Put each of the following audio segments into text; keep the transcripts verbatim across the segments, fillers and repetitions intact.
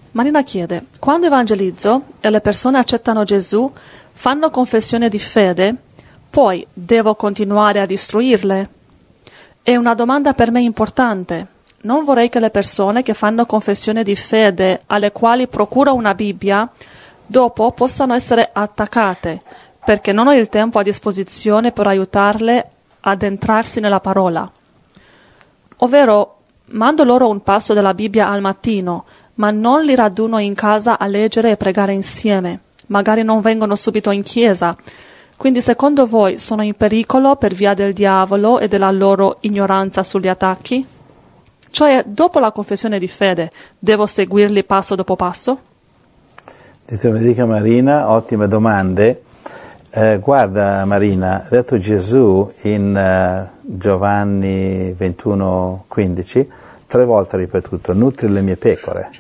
Marina chiede, quando evangelizzo e le persone accettano Gesù, fanno confessione di fede, poi devo continuare ad istruirle? È una domanda per me importante. Non vorrei che le persone che fanno confessione di fede, alle quali procuro una Bibbia, dopo possano essere attaccate, perché non ho il tempo a disposizione per aiutarle ad entrarsi nella parola. Ovvero, mando loro un passo della Bibbia al mattino, ma non li raduno in casa a leggere e pregare insieme. Magari non vengono subito in chiesa. Quindi secondo voi sono in pericolo per via del diavolo e della loro ignoranza sugli attacchi? Cioè, dopo la confessione di fede, devo seguirli passo dopo passo? Dio benedica Marina, ottime domande. Eh, guarda Marina, ha detto Gesù in uh, Giovanni ventuno quindici, tre volte ha ripetuto, nutri le mie pecore,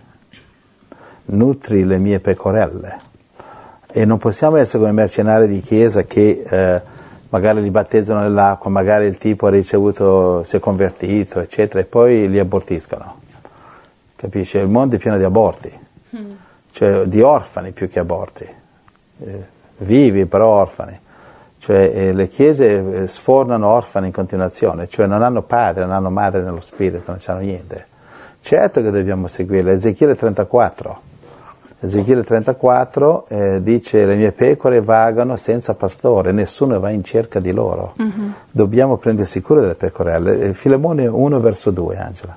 nutri le mie pecorelle. E non possiamo essere come mercenari di chiesa che eh, magari li battezzano nell'acqua, magari il tipo ha ricevuto, si è convertito, eccetera, e poi li abortiscono. Capisci? Il mondo è pieno di aborti, mm. cioè di orfani più che aborti. Eh, vivi però orfani. Cioè eh, le chiese sfornano orfani in continuazione, cioè non hanno padre, non hanno madre nello spirito, non hanno niente. Certo che dobbiamo seguirle. Ezechiele trentaquattro. Ezechiele trentaquattro eh, dice le mie pecore vagano senza pastore, nessuno va in cerca di loro. Mm-hmm. Dobbiamo prendersi cura delle pecorelle. Filemone uno verso due, Angela.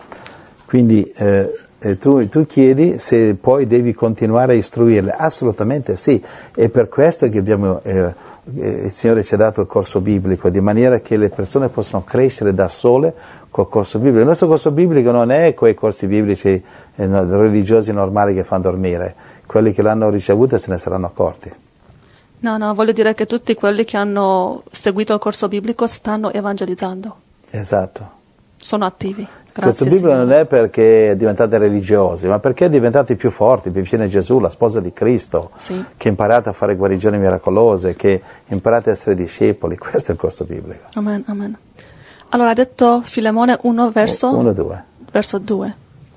Quindi eh, eh, tu, tu chiedi se poi devi continuare a istruirle. Assolutamente sì, è per questo che abbiamo, eh, eh, il Signore ci ha dato il corso biblico, di maniera che le persone possano crescere da sole col corso biblico. Il nostro corso biblico non è quei corsi biblici eh, religiosi normali che fanno dormire, quelli che l'hanno ricevuto se ne saranno accorti. No, no, voglio dire che tutti quelli che hanno seguito il corso biblico stanno evangelizzando. Esatto. Sono attivi. Il corso biblico non è perché diventate religiosi, ma perché diventati più forti, più vicini a Gesù, la sposa di Cristo, sì. che imparate a fare guarigioni miracolose, che imparate a essere discepoli. Questo è il corso biblico. Amen, amen. Allora ha detto Filemone uno verso uno due. Verso due.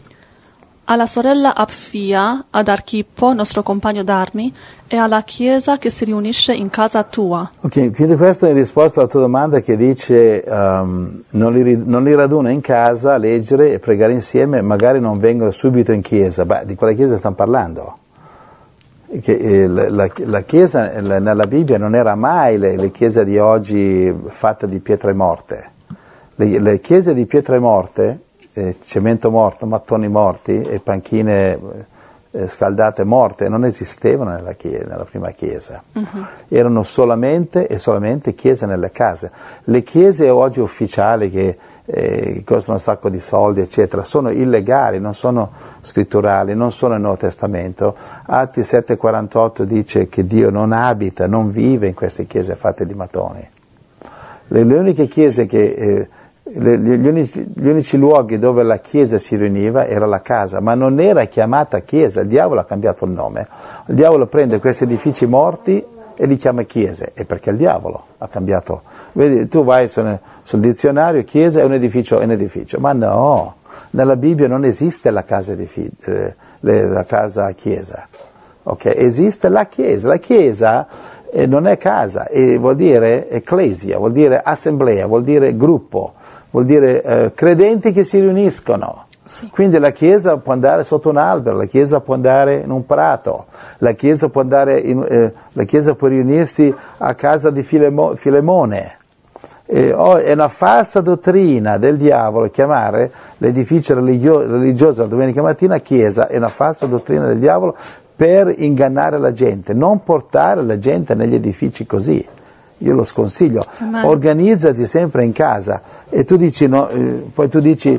Alla sorella Apfia, ad Archippo, nostro compagno d'armi, e alla chiesa che si riunisce in casa tua. Ok, quindi questo è in risposta alla tua domanda che dice um, non, li, non li raduna in casa a leggere e pregare insieme, magari non vengono subito in chiesa. Beh, di quale chiesa stanno parlando? Che, eh, la, la, la chiesa la, nella Bibbia non era mai le, le chiese di oggi fatte di pietre morte. Le, le chiese di pietre morte, eh, cemento morto, mattoni morti e panchine eh, scaldate morte, non esistevano nella, chiesa, nella prima chiesa. Uh-huh. Erano solamente e solamente chiese nelle case. Le chiese oggi ufficiali che eh, costano un sacco di soldi, eccetera, sono illegali, non sono scritturali, non sono nel Nuovo Testamento. Atti sette quarantotto dice che Dio non abita, non vive in queste chiese fatte di mattoni. Le, le uniche chiese che... Eh, Gli unici, gli unici luoghi dove la chiesa si riuniva era la casa, ma non era chiamata chiesa, il diavolo ha cambiato il nome. Il diavolo prende questi edifici morti e li chiama chiese, e perché il diavolo ha cambiato. Vedi, tu vai sul, sul dizionario, chiesa è un edificio, è un edificio, ma no, nella Bibbia non esiste la casa, edificio, eh, la casa chiesa, ok? Esiste la chiesa, la chiesa eh, non è casa, e vuol dire ecclesia, vuol dire assemblea, vuol dire gruppo. Vuol dire eh, credenti che si riuniscono. Sì. Quindi la Chiesa può andare sotto un albero, la Chiesa può andare in un prato, la Chiesa può, andare in, eh, la Chiesa può riunirsi a casa di Filemo, Filemone. Eh, oh, è una falsa dottrina del diavolo chiamare l'edificio religio, religioso la domenica mattina Chiesa, è una falsa dottrina del diavolo per ingannare la gente, non portare la gente negli edifici così. Io lo sconsiglio, Amen. Organizzati sempre in casa. E tu dici, no, eh, poi tu dici,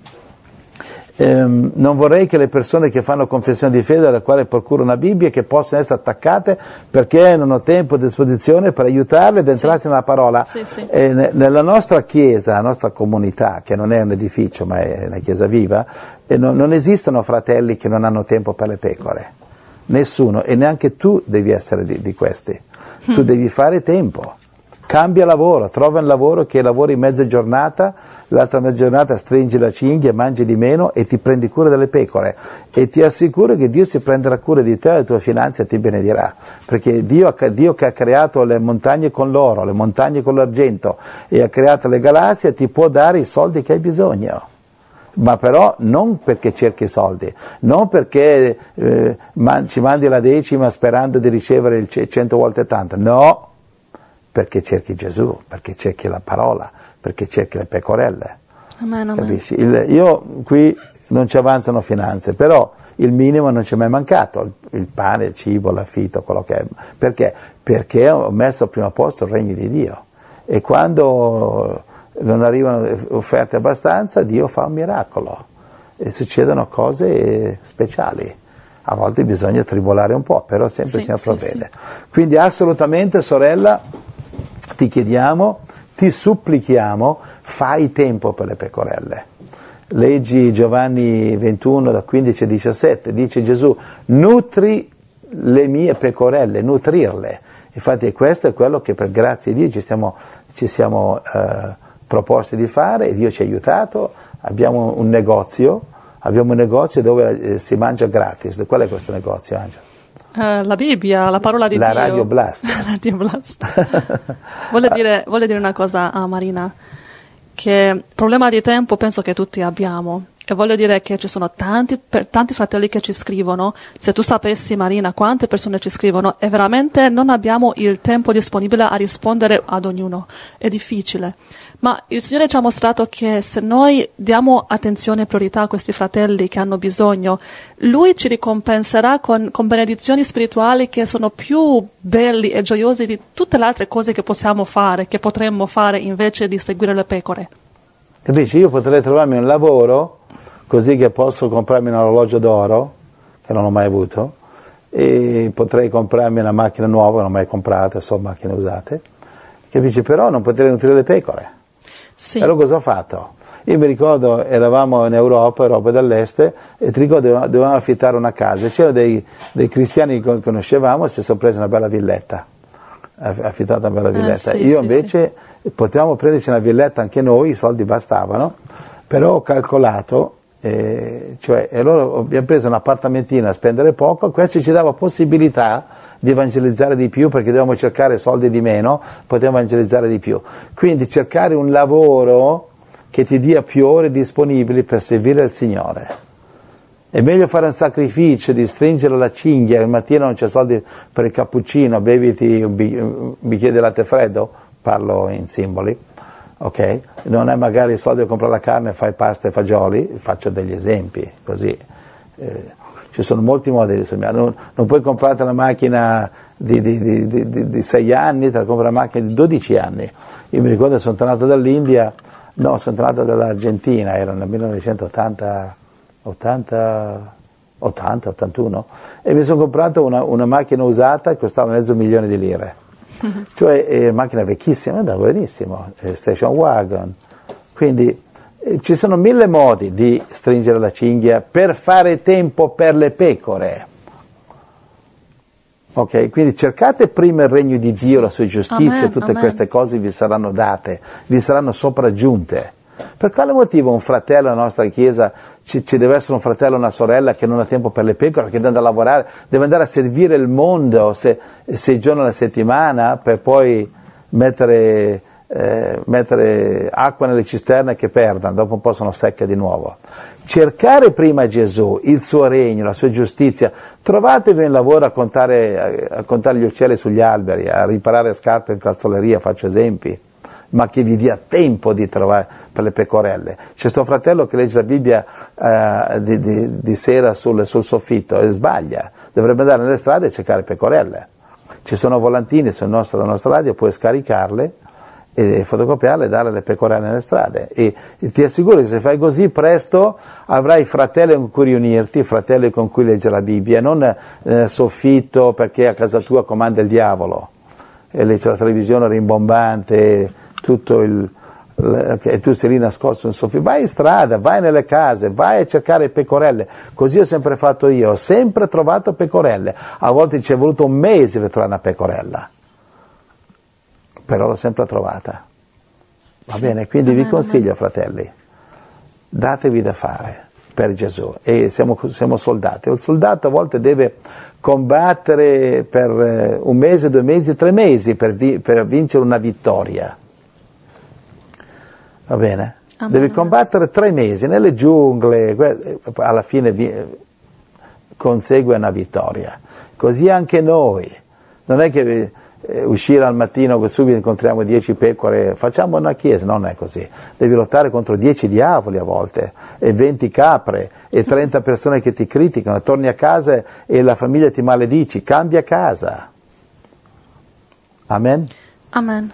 ehm, non vorrei che le persone che fanno confessione di fede, alla quale procuro una Bibbia, che possono essere attaccate perché non ho tempo a disposizione per aiutarle ad entrarsi sì. nella parola. Sì, sì. E ne, nella nostra chiesa, la nostra comunità, che non è un edificio ma è una chiesa viva, e non, non esistono fratelli che non hanno tempo per le pecore. Nessuno, e neanche tu devi essere di, di questi. Tu devi fare tempo, Cambia lavoro, trova un lavoro che lavori mezza giornata, l'altra mezza giornata stringi la cinghia, mangi di meno e ti prendi cura delle pecore. E ti assicuro che Dio si prenderà cura di te e delle tue finanze e ti benedirà. Perché Dio, Dio che ha creato le montagne con l'oro, le montagne con l'argento e ha creato le galassie, ti può dare i soldi che hai bisogno. Ma però non perché cerchi soldi, non perché eh, man, ci mandi la decima sperando di ricevere il c- cento volte tanto, no, perché cerchi Gesù, perché cerchi la parola, perché cerchi le pecorelle. Amen, amen. Capisci? Il, io qui non ci avanzano finanze, però il minimo non ci è mai mancato, il, il pane, il cibo, l'affitto, quello che è. Perché? Perché ho messo al primo posto il regno di Dio. E quando non arrivano offerte abbastanza, Dio fa un miracolo e succedono cose speciali. A volte bisogna tribolare un po', però sempre sì, si sì, provvede. sì. Quindi assolutamente, sorella, ti chiediamo, ti supplichiamo, fai tempo per le pecorelle. Leggi Giovanni ventuno, da quindici a diciassette, dice Gesù, nutri le mie pecorelle, nutrirle. Infatti questo è quello che per grazia di Dio ci, stiamo, ci siamo eh, proposti di fare e Dio ci ha aiutato. Abbiamo un negozio, abbiamo un negozio dove eh, si mangia gratis. Qual è questo negozio, Angelo? Uh, la Bibbia, la parola di la Dio. Radio Blast. La Radio Blast. Vuole dire, vuole dire una cosa a Marina, che problema di tempo penso che tutti abbiamo. E voglio dire che ci sono tanti, per, tanti fratelli che ci scrivono. Se tu sapessi, Marina, quante persone ci scrivono, e veramente non abbiamo il tempo disponibile a rispondere ad ognuno. È difficile. Ma il Signore ci ha mostrato che se noi diamo attenzione e priorità a questi fratelli che hanno bisogno, Lui ci ricompenserà con, con benedizioni spirituali che sono più belli e gioiosi di tutte le altre cose che possiamo fare, che potremmo fare invece di seguire le pecore. Capisci? Io potrei trovarmi un lavoro così che posso comprarmi un orologio d'oro, che non ho mai avuto, e potrei comprarmi una macchina nuova, non ho mai comprata, sono macchine usate, capisci? Però non potrei nutrire le pecore. Sì. Allora cosa ho fatto? Io mi ricordo, eravamo in Europa, Europa dell'Est, e ti ricordo dovevamo affittare una casa, c'erano dei, dei cristiani che conoscevamo e si sono presi una bella villetta, affittata una bella villetta. Eh, sì, Io sì, invece sì. potevamo prenderci una villetta anche noi, i soldi bastavano, però ho calcolato, eh, cioè, e allora abbiamo preso un appartamentino a spendere poco, questo ci dava possibilità di evangelizzare di più, perché dovevamo cercare soldi di meno, potevamo evangelizzare di più. Quindi cercare un lavoro che ti dia più ore disponibili per servire il Signore. È meglio fare un sacrificio di stringere la cinghia, al mattino non c'è soldi per il cappuccino, beviti un bicchiere di latte freddo, parlo in simboli, ok? Non hai magari i soldi per comprare la carne, fai pasta e fagioli, faccio degli esempi, così. Eh, Ci sono molti modi di risparmiare, non, non puoi comprare una macchina di, di, di, di, di sei anni, te la compri una macchina di dodici anni. Io mi ricordo che sono tornato dall'India, no, sono tornato dall'Argentina, era nel millenovecentottanta, ottanta, ottanta, ottantuno, e mi sono comprato una, una macchina usata che costava mezzo milione di lire. Mm-hmm. Cioè, eh, macchina vecchissima, andava benissimo, eh, station wagon, quindi... Ci sono mille modi di stringere la cinghia per fare tempo per le pecore. Ok, quindi cercate prima il regno di Dio, sì. la sua giustizia, amen, tutte amen. Queste cose vi saranno date, vi saranno sopraggiunte. Per quale motivo un fratello nella nostra chiesa, ci, ci deve essere un fratello o una sorella che non ha tempo per le pecore, che deve andare a lavorare, deve andare a servire il mondo se, sei giorni alla settimana per poi mettere... Eh, mettere acqua nelle cisterne che perdano, dopo un po' sono secche di nuovo. Cercare prima Gesù, il suo regno, la sua giustizia. Trovatevi un lavoro a contare, a contare gli uccelli sugli alberi, a riparare scarpe in calzoleria, faccio esempi, ma che vi dia tempo di trovare per le pecorelle. C'è sto fratello che legge la Bibbia eh, di, di, di sera sul, sul soffitto e sbaglia, dovrebbe andare nelle strade e cercare pecorelle. Ci sono volantini sul nostro, la nostra radio, puoi scaricarle e fotocopiarle e darle alle pecorelle nelle strade, e, e ti assicuro che se fai così presto avrai fratelli con cui riunirti, fratelli con cui leggere la Bibbia, non eh, soffitto perché a casa tua comanda il diavolo e legge la televisione rimbombante, tutto il, il, e tu sei lì nascosto in soffitto. Vai in strada, vai nelle case, vai a cercare pecorelle. Così ho sempre fatto io, ho sempre trovato pecorelle, a volte ci è voluto un mese per trovare una pecorella. però l'ho sempre trovata. Va Sì. bene? Quindi Amen, vi consiglio, amen. fratelli, datevi da fare per Gesù, e siamo, siamo soldati. Il soldato a volte deve combattere per un mese, due mesi, tre mesi per, vi, per vincere una vittoria. Va bene? Amen, Devi amen. combattere tre mesi nelle giungle, alla fine vi, consegue una vittoria. Così anche noi. Non è che eh, uscire al mattino che subito incontriamo dieci pecore, facciamo una chiesa, non è così. Devi lottare contro dieci diavoli a volte, e venti capre, e trenta persone che ti criticano, torni a casa e la famiglia ti maledici, cambia casa. Amen? Amen.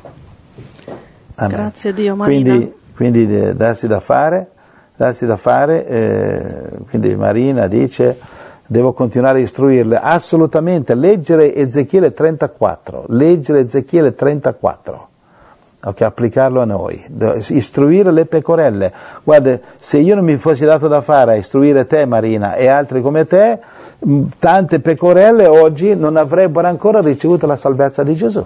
Amen. Grazie Dio, Marina. Quindi, quindi eh, darsi da fare, darsi da fare eh, quindi Marina dice, devo continuare a istruirle, assolutamente, leggere Ezechiele trentaquattro, leggere Ezechiele trentaquattro, ok, applicarlo a noi, istruire le pecorelle. Guarda, se io non mi fossi dato da fare a istruire te, Marina, e altri come te, tante pecorelle oggi non avrebbero ancora ricevuto la salvezza di Gesù.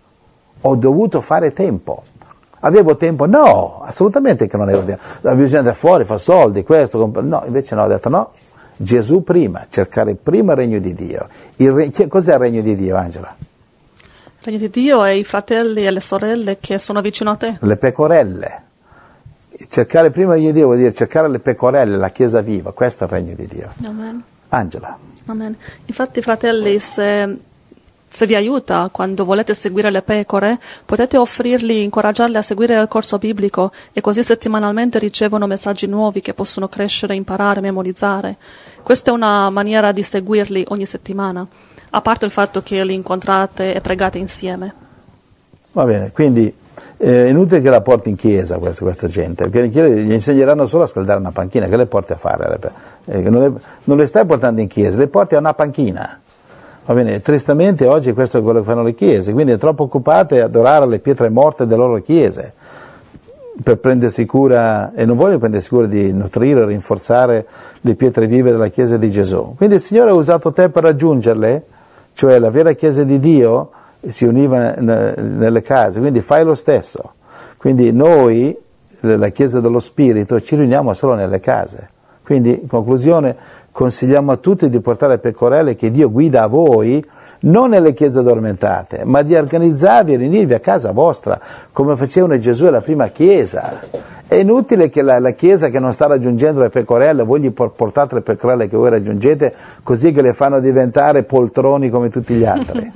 Ho dovuto fare tempo. Avevo tempo? No, assolutamente che non avevo tempo. Bisogna andare fuori, fare soldi, questo, comp- no, invece no, ho detto no, Gesù prima, cercare prima il regno di Dio. Il re- che, cos'è il regno di Dio, Angela? Il regno di Dio è i fratelli e le sorelle che sono vicino a te. Le pecorelle. Cercare prima il regno di Dio vuol dire cercare le pecorelle, la Chiesa viva, questo è il regno di Dio. Amen. Angela. Amen. Infatti, fratelli, se, se vi aiuta quando volete seguire le pecore, potete offrirli, incoraggiarli a seguire il corso biblico, e così settimanalmente ricevono messaggi nuovi che possono crescere, imparare, memorizzare. Questa è una maniera di seguirli ogni settimana, a parte il fatto che li incontrate e pregate insieme. Va bene, quindi è inutile che la porti in chiesa questa, questa gente, perché in chiesa gli insegneranno solo a scaldare una panchina, che le porti a fare? Eh, non, le, non le stai portando in chiesa, le porti a una panchina. Va bene, tristemente oggi questo è quello che fanno le chiese, quindi è troppo occupate ad adorare le pietre morte delle loro chiese, per prendersi cura, e non voglio prendersi cura di nutrire e rinforzare le pietre vive della Chiesa di Gesù. Quindi il Signore ha usato te per raggiungerle, cioè la vera Chiesa di Dio si univa nelle case, quindi fai lo stesso. Quindi noi, la Chiesa dello Spirito, ci riuniamo solo nelle case. Quindi in conclusione consigliamo a tutti di portare pecorelle che Dio guida a voi, non nelle chiese addormentate, ma di organizzarvi e riunirvi a casa vostra, come facevano Gesù e la prima chiesa. È inutile che la, la chiesa che non sta raggiungendo le pecorelle, voi gli portate le pecorelle che voi raggiungete, così che le fanno diventare poltroni come tutti gli altri.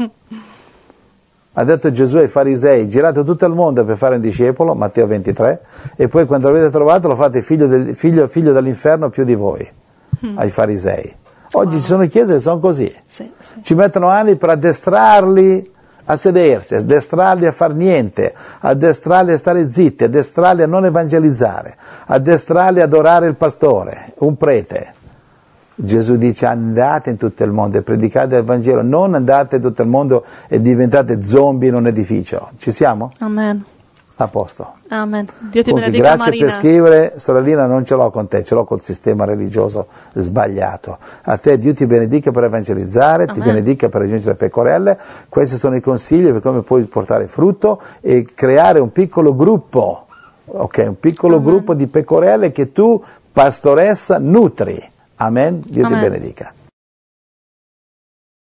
Ha detto Gesù ai farisei, girate tutto il mondo per fare un discepolo, Matteo ventitré, e poi quando l'avete trovato lo fate figlio, del, figlio, figlio dell'inferno più di voi, ai farisei. Oggi wow. Ci sono chiese che sono così, sì, sì. Ci mettono anni per addestrarli a sedersi, addestrarli a far niente, addestrarli a stare zitti, addestrarli a non evangelizzare, addestrarli ad adorare il pastore, un prete. Gesù dice andate in tutto il mondo e predicate il Vangelo, non andate in tutto il mondo e diventate zombie in un edificio. Ci siamo? Amen. A posto. Amen. Dio ti Comunque, benedica, grazie Marina. per scrivere, sorellina, non ce l'ho con te, ce l'ho col sistema religioso sbagliato. A te Dio ti benedica per evangelizzare, Amen. Ti benedica per raggiungere le pecorelle. Questi sono i consigli per come puoi portare frutto e creare un piccolo gruppo, ok? Un piccolo Amen. gruppo di pecorelle che tu, pastoressa, nutri. Amen. Dio Amen. ti benedica.